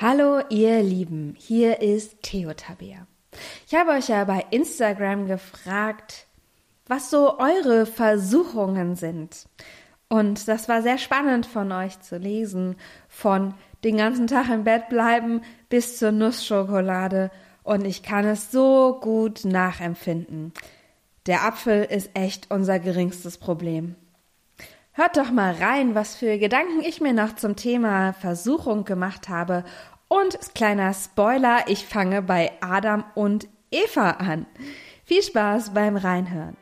Hallo ihr Lieben, hier ist Theo Tabea. Ich habe euch ja bei Instagram gefragt, was so eure Versuchungen sind. Und das war sehr spannend von euch zu lesen, von den ganzen Tag im Bett bleiben bis zur Nussschokolade. Und ich kann es so gut nachempfinden. Der Apfel ist echt unser geringstes Problem. Hört doch mal rein, was für Gedanken ich mir noch zum Thema Versuchung gemacht habe. Und kleiner Spoiler, ich fange bei Adam und Eva an. Viel Spaß beim Reinhören.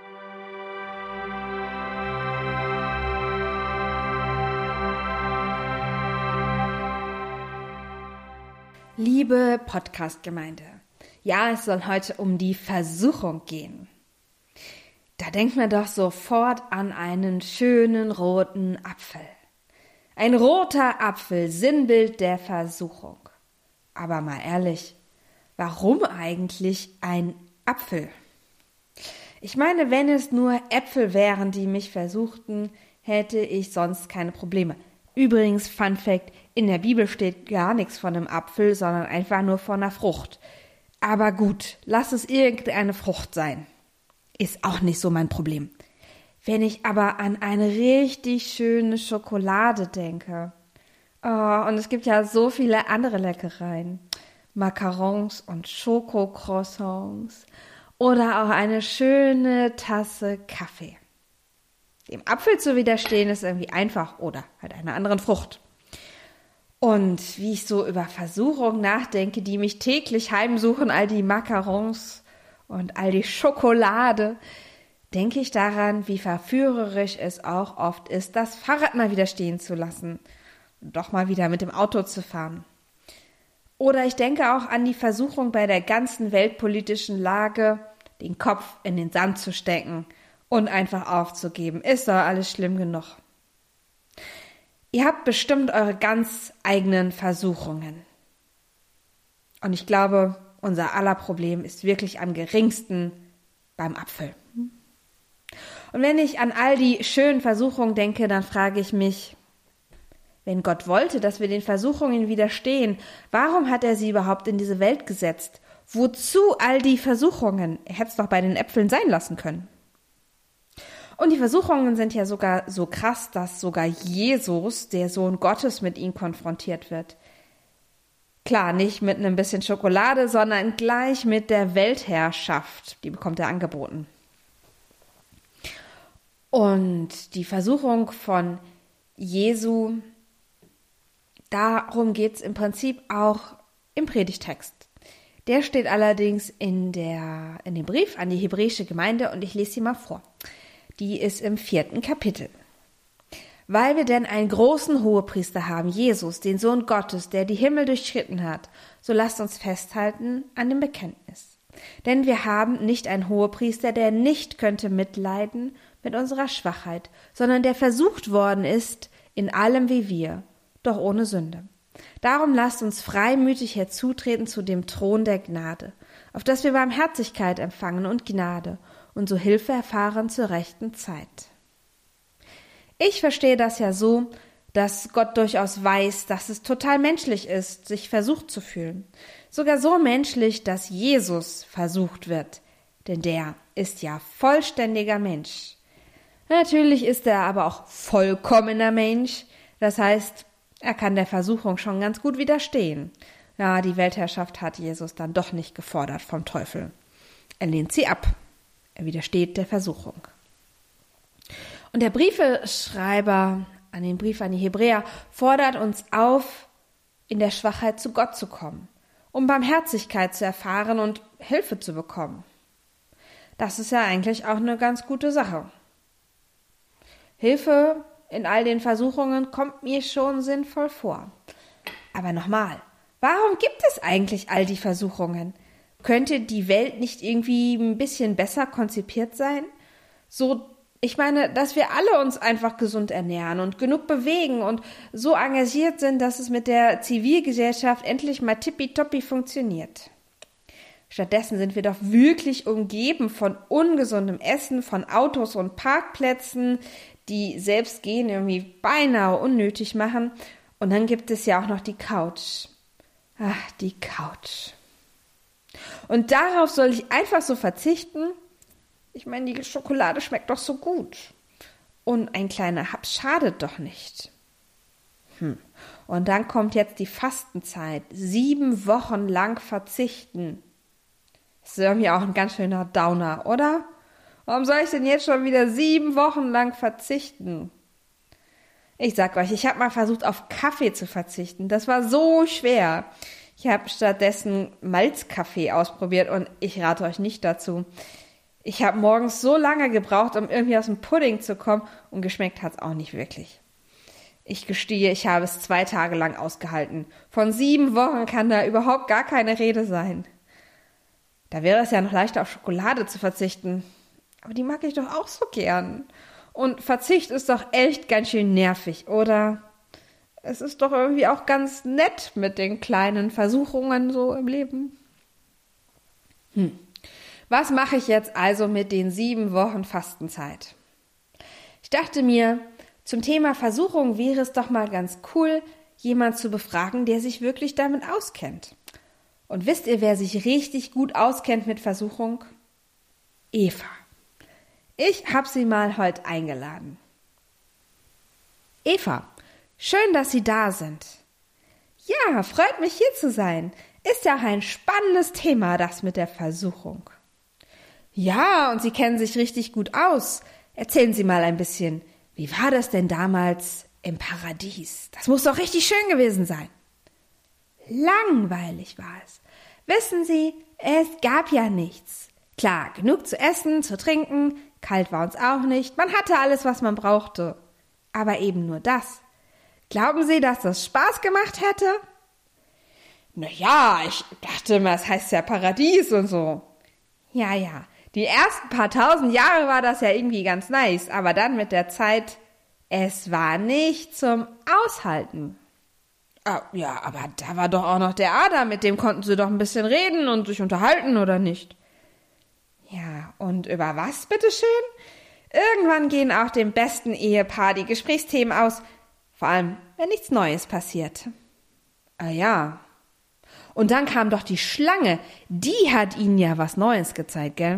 Liebe Podcast-Gemeinde, ja, es soll heute um die Versuchung gehen. Da denkt man doch sofort an einen schönen roten Apfel. Ein roter Apfel, Sinnbild der Versuchung. Aber mal ehrlich, warum eigentlich ein Apfel? Ich meine, wenn es nur Äpfel wären, die mich versuchten, hätte ich sonst keine Probleme. Übrigens, Fun Fact, in der Bibel steht gar nichts von einem Apfel, sondern einfach nur von einer Frucht. Aber gut, lass es irgendeine Frucht sein. Ist auch nicht so mein Problem. Wenn ich aber an eine richtig schöne Schokolade denke, und es gibt ja so viele andere Leckereien, Macarons und Schokocroissants oder auch eine schöne Tasse Kaffee. Dem Apfel zu widerstehen ist irgendwie einfach oder halt einer anderen Frucht. Und wie ich so über Versuchungen nachdenke, die mich täglich heimsuchen, all die Macarons und all die Schokolade, denke ich daran, wie verführerisch es auch oft ist, das Fahrrad mal wieder stehen zu lassen und doch mal wieder mit dem Auto zu fahren. Oder ich denke auch an die Versuchung bei der ganzen weltpolitischen Lage, den Kopf in den Sand zu stecken und einfach aufzugeben. Ist doch alles schlimm genug. Ihr habt bestimmt eure ganz eigenen Versuchungen. Und ich glaube, unser aller Problem ist wirklich am geringsten beim Apfel. Und wenn ich an all die schönen Versuchungen denke, dann frage ich mich, wenn Gott wollte, dass wir den Versuchungen widerstehen, warum hat er sie überhaupt in diese Welt gesetzt? Wozu all die Versuchungen? Er hätte es doch bei den Äpfeln sein lassen können. Und die Versuchungen sind ja sogar so krass, dass sogar Jesus, der Sohn Gottes, mit ihnen konfrontiert wird. Klar, nicht mit einem bisschen Schokolade, sondern gleich mit der Weltherrschaft. Die bekommt er angeboten. Und die Versuchung von Jesu, darum geht es im Prinzip auch im Predigtext. Der steht allerdings in dem Brief an die hebräische Gemeinde und ich lese sie mal vor. Die ist im 4. Kapitel. Weil wir denn einen großen Hohepriester haben, Jesus, den Sohn Gottes, der die Himmel durchschritten hat, so lasst uns festhalten an dem Bekenntnis. Denn wir haben nicht einen Hohepriester, der nicht könnte mitleiden mit unserer Schwachheit, sondern der versucht worden ist in allem wie wir, doch ohne Sünde. Darum lasst uns freimütig herzutreten zu dem Thron der Gnade, auf dass wir Barmherzigkeit empfangen und Gnade und so Hilfe erfahren zur rechten Zeit. Ich verstehe das ja so, dass Gott durchaus weiß, dass es total menschlich ist, sich versucht zu fühlen. Sogar so menschlich, dass Jesus versucht wird, denn der ist ja vollständiger Mensch. Natürlich ist er aber auch vollkommener Mensch, das heißt, er kann der Versuchung schon ganz gut widerstehen. Ja, die Weltherrschaft hat Jesus dann doch nicht gefordert vom Teufel. Er lehnt sie ab. Er widersteht der Versuchung. Und der Briefeschreiber an den Brief an die Hebräer fordert uns auf, in der Schwachheit zu Gott zu kommen, um Barmherzigkeit zu erfahren und Hilfe zu bekommen. Das ist ja eigentlich auch eine ganz gute Sache. Hilfe in all den Versuchungen kommt mir schon sinnvoll vor. Aber nochmal, warum gibt es eigentlich all die Versuchungen? Könnte die Welt nicht irgendwie ein bisschen besser konzipiert sein? Ich meine, dass wir alle uns einfach gesund ernähren und genug bewegen und so engagiert sind, dass es mit der Zivilgesellschaft endlich mal tippitoppi funktioniert. Stattdessen sind wir doch wirklich umgeben von ungesundem Essen, von Autos und Parkplätzen, die selbst gehen irgendwie beinahe unnötig machen. Und dann gibt es ja auch noch die Couch. Ach, die Couch. Und darauf soll ich einfach so verzichten? Ich meine, die Schokolade schmeckt doch so gut. Und ein kleiner Haps schadet doch nicht. Und dann kommt jetzt die Fastenzeit. 7 Wochen lang verzichten. Das ist irgendwie auch ein ganz schöner Downer, oder? Warum soll ich denn jetzt schon wieder 7 Wochen lang verzichten? Ich sag euch, ich habe mal versucht, auf Kaffee zu verzichten. Das war so schwer. Ich habe stattdessen Malzkaffee ausprobiert und ich rate euch nicht dazu. Ich habe morgens so lange gebraucht, um irgendwie aus dem Pudding zu kommen und geschmeckt hat's auch nicht wirklich. Ich gestehe, ich habe es 2 Tage lang ausgehalten. Von 7 Wochen kann da überhaupt gar keine Rede sein. Da wäre es ja noch leichter, auf Schokolade zu verzichten. Aber die mag ich doch auch so gern. Und Verzicht ist doch echt ganz schön nervig, oder? Es ist doch irgendwie auch ganz nett mit den kleinen Versuchungen so im Leben. Was mache ich jetzt also mit den 7 Wochen Fastenzeit? Ich dachte mir, zum Thema Versuchung wäre es doch mal ganz cool, jemand zu befragen, der sich wirklich damit auskennt. Und wisst ihr, wer sich richtig gut auskennt mit Versuchung? Eva. Ich habe sie mal heute eingeladen. Eva, schön, dass Sie da sind. Ja, freut mich hier zu sein. Ist ja auch ein spannendes Thema, das mit der Versuchung. Ja, und Sie kennen sich richtig gut aus. Erzählen Sie mal ein bisschen, wie war das denn damals im Paradies? Das muss doch richtig schön gewesen sein. Langweilig war es. Wissen Sie, es gab ja nichts. Klar, genug zu essen, zu trinken, kalt war uns auch nicht, man hatte alles, was man brauchte. Aber eben nur das. Glauben Sie, dass das Spaß gemacht hätte? Na ja, ich dachte immer, es heißt ja Paradies und so. Ja, die ersten paar 1000 Jahre war das ja irgendwie ganz nice, aber dann mit der Zeit, es war nicht zum Aushalten. Ja, aber da war doch auch noch der Adam, mit dem konnten Sie doch ein bisschen reden und sich unterhalten, oder nicht? Ja, und über was, bitteschön? Irgendwann gehen auch dem besten Ehepaar die Gesprächsthemen aus, vor allem, wenn nichts Neues passiert. Ja. Und dann kam doch die Schlange, die hat Ihnen ja was Neues gezeigt, gell?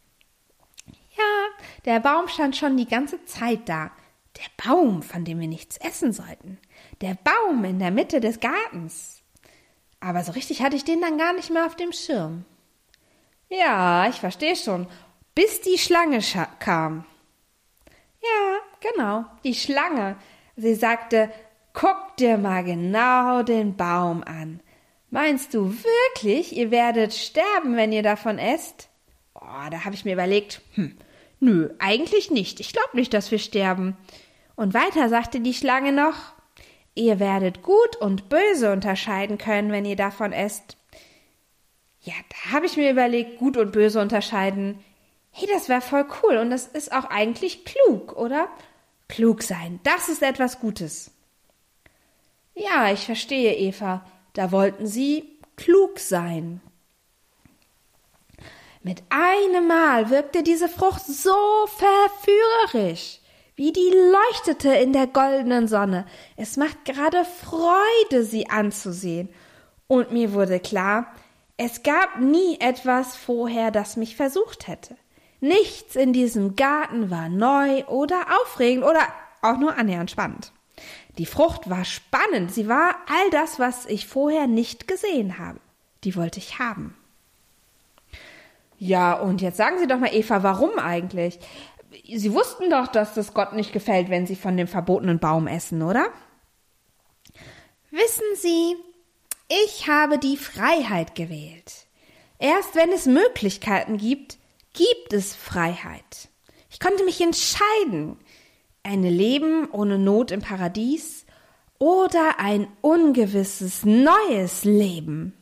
Ja, der Baum stand schon die ganze Zeit da. Der Baum, von dem wir nichts essen sollten. Der Baum in der Mitte des Gartens. Aber so richtig hatte ich den dann gar nicht mehr auf dem Schirm. Ja, ich verstehe schon. Bis die Schlange kam. Ja, genau, die Schlange. Sie sagte, guck dir mal genau den Baum an. Meinst du wirklich, ihr werdet sterben, wenn ihr davon esst? Da habe ich mir überlegt, nö, eigentlich nicht. Ich glaube nicht, dass wir sterben. Und weiter sagte die Schlange noch, ihr werdet Gut und Böse unterscheiden können, wenn ihr davon esst. Ja, da habe ich mir überlegt, Gut und Böse unterscheiden. Hey, das wäre voll cool und das ist auch eigentlich klug, oder? Klug sein, das ist etwas Gutes. Ja, ich verstehe, Eva. Da wollten Sie klug sein. Mit einem Mal wirkte diese Frucht so verführerisch, wie die leuchtete in der goldenen Sonne. Es macht gerade Freude, sie anzusehen. Und mir wurde klar, es gab nie etwas vorher, das mich versucht hätte. Nichts in diesem Garten war neu oder aufregend oder auch nur annähernd spannend. Die Frucht war spannend, sie war all das, was ich vorher nicht gesehen habe. Die wollte ich haben. Ja, und jetzt sagen Sie doch mal, Eva, warum eigentlich? Sie wussten doch, dass das Gott nicht gefällt, wenn Sie von dem verbotenen Baum essen, oder? Wissen Sie, ich habe die Freiheit gewählt. Erst wenn es Möglichkeiten gibt, gibt es Freiheit. Ich konnte mich entscheiden. Ein Leben ohne Not im Paradies oder ein ungewisses neues Leben.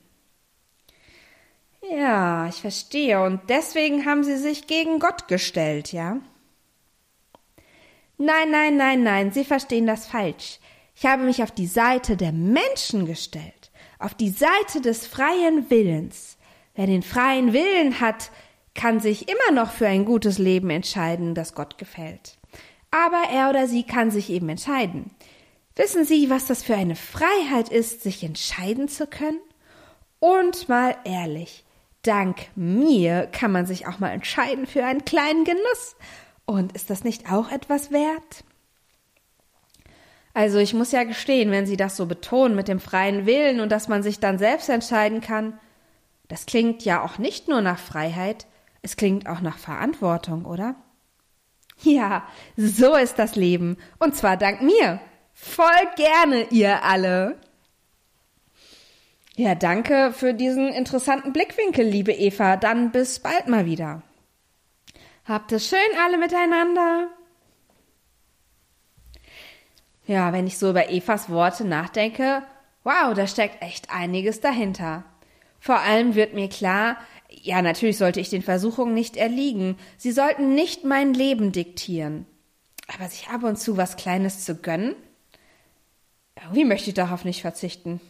Ja, ich verstehe. Und deswegen haben Sie sich gegen Gott gestellt, ja? Nein, Sie verstehen das falsch. Ich habe mich auf die Seite der Menschen gestellt, auf die Seite des freien Willens. Wer den freien Willen hat, kann sich immer noch für ein gutes Leben entscheiden, das Gott gefällt. Aber er oder sie kann sich eben entscheiden. Wissen Sie, was das für eine Freiheit ist, sich entscheiden zu können? Und mal ehrlich, dank mir kann man sich auch mal entscheiden für einen kleinen Genuss. Und ist das nicht auch etwas wert? Also ich muss ja gestehen, wenn Sie das so betonen mit dem freien Willen und dass man sich dann selbst entscheiden kann, das klingt ja auch nicht nur nach Freiheit, es klingt auch nach Verantwortung, oder? Ja, so ist das Leben. Und zwar dank mir. Voll gerne, ihr alle. Ja, danke für diesen interessanten Blickwinkel, liebe Eva. Dann bis bald mal wieder. Habt es schön alle miteinander. Ja, wenn ich so über Evas Worte nachdenke, wow, da steckt echt einiges dahinter. Vor allem wird mir klar, ja, natürlich sollte ich den Versuchungen nicht erliegen. Sie sollten nicht mein Leben diktieren. Aber sich ab und zu was Kleines zu gönnen? Irgendwie möchte ich darauf nicht verzichten.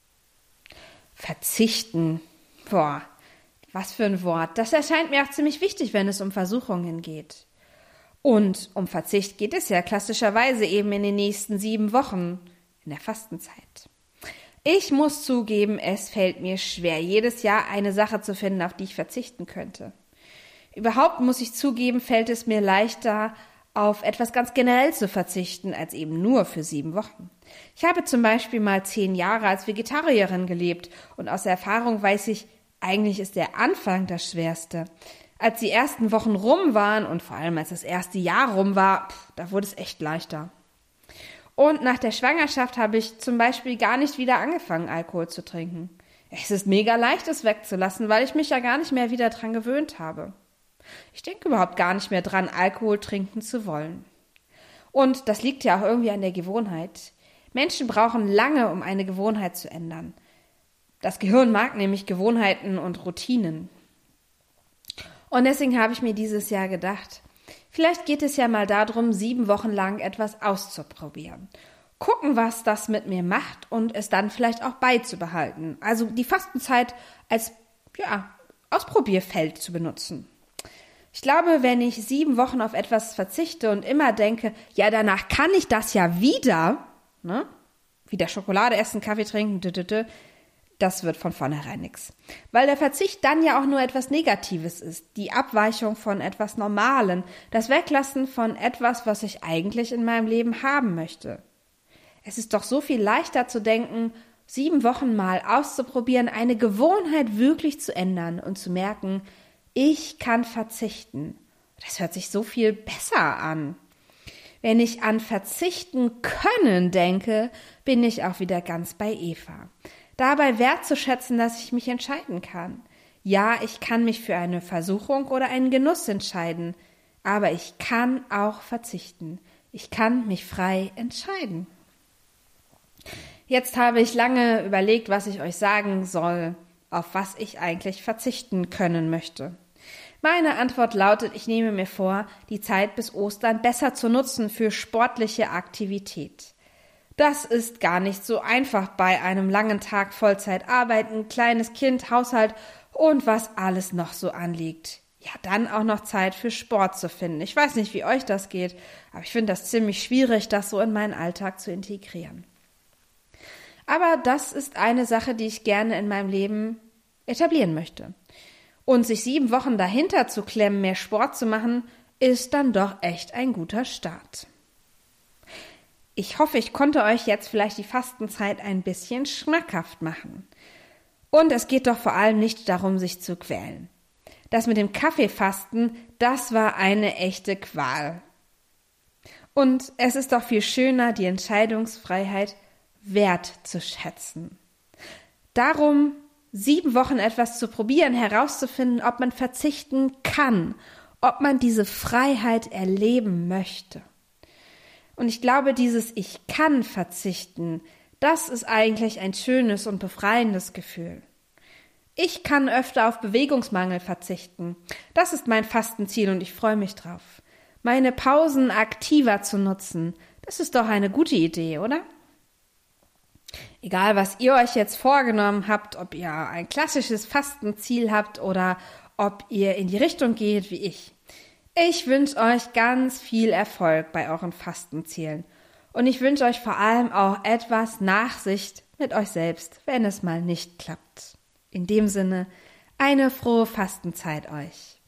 Verzichten. Boah, was für ein Wort. Das erscheint mir auch ziemlich wichtig, wenn es um Versuchungen geht. Und um Verzicht geht es ja klassischerweise eben in den nächsten 7 Wochen, in der Fastenzeit. Ich muss zugeben, es fällt mir schwer, jedes Jahr eine Sache zu finden, auf die ich verzichten könnte. Überhaupt muss ich zugeben, fällt es mir leichter, auf etwas ganz generell zu verzichten, als eben nur für 7 Wochen. Ich habe zum Beispiel mal 10 Jahre als Vegetarierin gelebt und aus Erfahrung weiß ich, eigentlich ist der Anfang das Schwerste. Als die ersten Wochen rum waren und vor allem als das erste Jahr rum war, da wurde es echt leichter. Und nach der Schwangerschaft habe ich zum Beispiel gar nicht wieder angefangen, Alkohol zu trinken. Es ist mega leicht, es wegzulassen, weil ich mich ja gar nicht mehr wieder dran gewöhnt habe. Ich denke überhaupt gar nicht mehr dran, Alkohol trinken zu wollen. Und das liegt ja auch irgendwie an der Gewohnheit. Menschen brauchen lange, um eine Gewohnheit zu ändern. Das Gehirn mag nämlich Gewohnheiten und Routinen. Und deswegen habe ich mir dieses Jahr gedacht, vielleicht geht es ja mal darum, 7 Wochen lang etwas auszuprobieren. Gucken, was das mit mir macht und es dann vielleicht auch beizubehalten. Also die Fastenzeit als, Ausprobierfeld zu benutzen. Ich glaube, wenn ich 7 Wochen auf etwas verzichte und immer denke, ja, danach kann ich das ja wieder, ne? Wieder Schokolade essen, Kaffee trinken, das wird von vornherein nix. Weil der Verzicht dann ja auch nur etwas Negatives ist. Die Abweichung von etwas Normalem. Das Weglassen von etwas, was ich eigentlich in meinem Leben haben möchte. Es ist doch so viel leichter zu denken, 7 Wochen mal auszuprobieren, eine Gewohnheit wirklich zu ändern und zu merken, ich kann verzichten. Das hört sich so viel besser an. Wenn ich an Verzichten können denke, bin ich auch wieder ganz bei Eva. Dabei wertzuschätzen, dass ich mich entscheiden kann. Ja, ich kann mich für eine Versuchung oder einen Genuss entscheiden, aber ich kann auch verzichten. Ich kann mich frei entscheiden. Jetzt habe ich lange überlegt, was ich euch sagen soll, auf was ich eigentlich verzichten können möchte. Meine Antwort lautet, ich nehme mir vor, die Zeit bis Ostern besser zu nutzen für sportliche Aktivität. Das ist gar nicht so einfach bei einem langen Tag Vollzeit arbeiten, kleines Kind, Haushalt und was alles noch so anliegt. Ja, dann auch noch Zeit für Sport zu finden. Ich weiß nicht, wie euch das geht, aber ich finde das ziemlich schwierig, das so in meinen Alltag zu integrieren. Aber das ist eine Sache, die ich gerne in meinem Leben etablieren möchte. Und sich 7 Wochen dahinter zu klemmen, mehr Sport zu machen, ist dann doch echt ein guter Start. Ich hoffe, ich konnte euch jetzt vielleicht die Fastenzeit ein bisschen schmackhaft machen. Und es geht doch vor allem nicht darum, sich zu quälen. Das mit dem Kaffeefasten, das war eine echte Qual. Und es ist doch viel schöner, die Entscheidungsfreiheit wertzuschätzen. Darum 7 Wochen etwas zu probieren, herauszufinden, ob man verzichten kann, ob man diese Freiheit erleben möchte. Und ich glaube, dieses Ich kann verzichten, das ist eigentlich ein schönes und befreiendes Gefühl. Ich kann öfter auf Bewegungsmangel verzichten. Das ist mein Fastenziel und ich freue mich drauf. Meine Pausen aktiver zu nutzen, das ist doch eine gute Idee, oder? Egal, was ihr euch jetzt vorgenommen habt, ob ihr ein klassisches Fastenziel habt oder ob ihr in die Richtung geht wie ich. Ich wünsche euch ganz viel Erfolg bei euren Fastenzielen. Und ich wünsche euch vor allem auch etwas Nachsicht mit euch selbst, wenn es mal nicht klappt. In dem Sinne, eine frohe Fastenzeit euch.